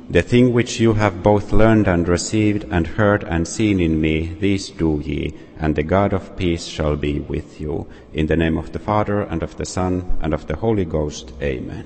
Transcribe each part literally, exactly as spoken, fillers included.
The thing which you have both learned and received and heard and seen in me, these do ye, and the God of peace shall be with you. In the name of the Father, and of the Son, and of the Holy Ghost. Amen.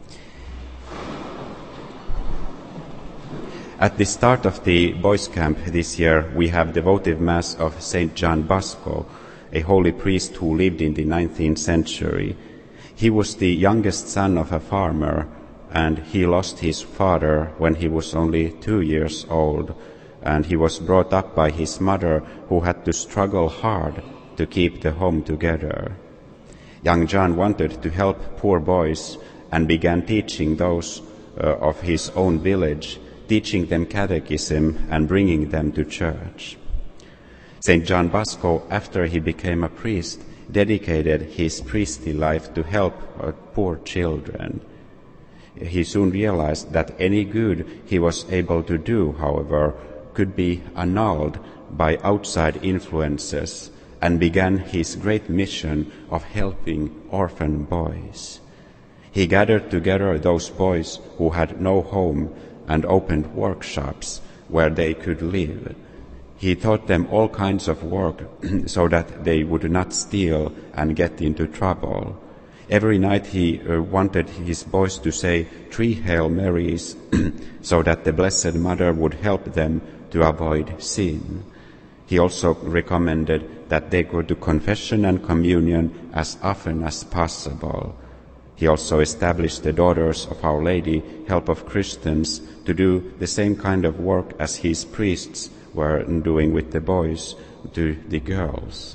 At the start of the boys' camp this year, we have the votive Mass of Saint John Bosco, a holy priest who lived in the nineteenth century. He was the youngest son of a farmer, and he lost his father when he was only two years old, and he was brought up by his mother, who had to struggle hard to keep the home together. Young John wanted to help poor boys and began teaching those uh, of his own village, teaching them catechism and bringing them to church. Saint John Bosco, after he became a priest, dedicated his priestly life to help uh, poor children. He soon realized that any good he was able to do, however, could be annulled by outside influences, and began his great mission of helping orphan boys. He gathered together those boys who had no home and opened workshops where they could live. He taught them all kinds of work so that they would not steal and get into trouble. Every night he uh, wanted his boys to say three Hail Marys so that the Blessed Mother would help them to avoid sin. He also recommended that they go to confession and communion as often as possible. He also established the Daughters of Our Lady, Help of Christians, to do the same kind of work as his priests were doing with the boys to the girls.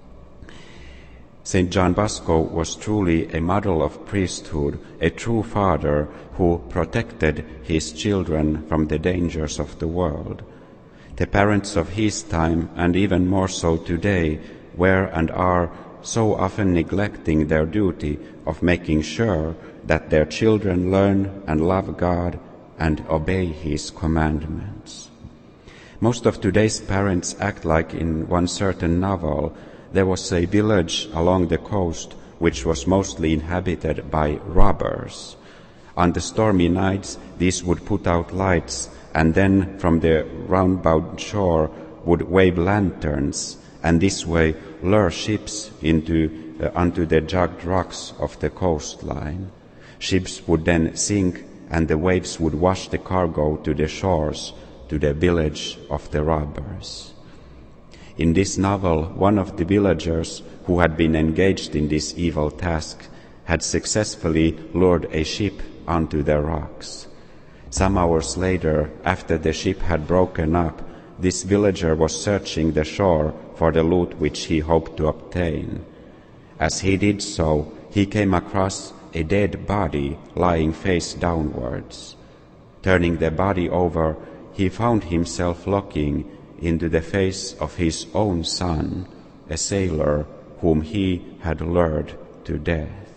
Saint John Bosco was truly a model of priesthood, a true father who protected his children from the dangers of the world. The parents of his time, and even more so today, were and are so often neglecting their duty of making sure that their children learn and love God and obey His commandments. Most of today's parents act like in one certain novel. There was a village along the coast which was mostly inhabited by robbers. On the stormy nights, these would put out lights, and then from the roundabout shore would wave lanterns, and this way lure ships into uh, onto the jagged rocks of the coastline. Ships would then sink, and the waves would wash the cargo to the shores, to the village of the robbers. In this novel, one of the villagers who had been engaged in this evil task had successfully lured a ship onto the rocks. Some hours later, after the ship had broken up, this villager was searching the shore for the loot which he hoped to obtain. As he did so, he came across a dead body lying face downwards. Turning the body over, he found himself looking into the face of his own son, a sailor whom he had lured to death.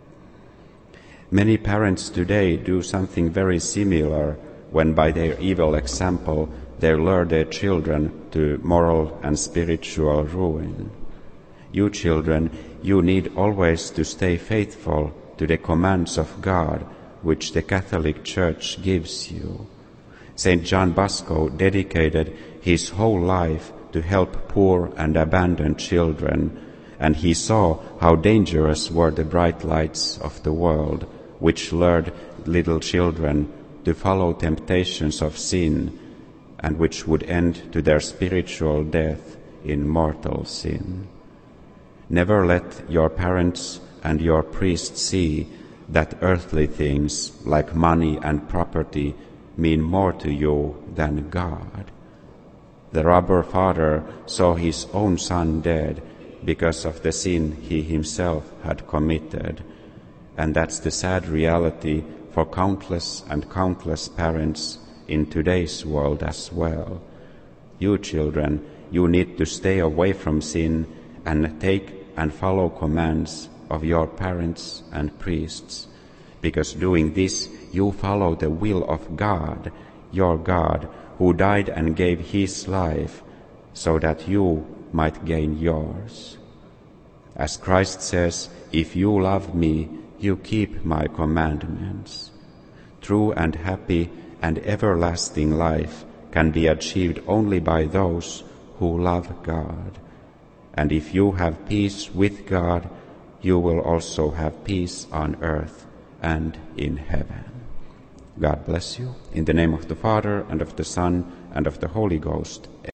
Many parents today do something very similar when by their evil example they lure their children to moral and spiritual ruin. You children, you need always to stay faithful to the commands of God which the Catholic Church gives you. Saint John Bosco dedicated his whole life to help poor and abandoned children, and he saw how dangerous were the bright lights of the world, which lured little children to follow temptations of sin, and which would end to their spiritual death in mortal sin. Never let your parents and your priests see that earthly things like money and property mean more to you than God. The robber father saw his own son dead because of the sin he himself had committed, and that's the sad reality for countless and countless parents in today's world as well. You children, you need to stay away from sin and take and follow commands of your parents and priests, because doing this you follow the will of God, your God, who died and gave his life so that you might gain yours. As Christ says, if you love me, you keep my commandments. True and happy and everlasting life can be achieved only by those who love God. And if you have peace with God, you will also have peace on earth and in heaven. God bless you. In the name of the Father, and of the Son, and of the Holy Ghost.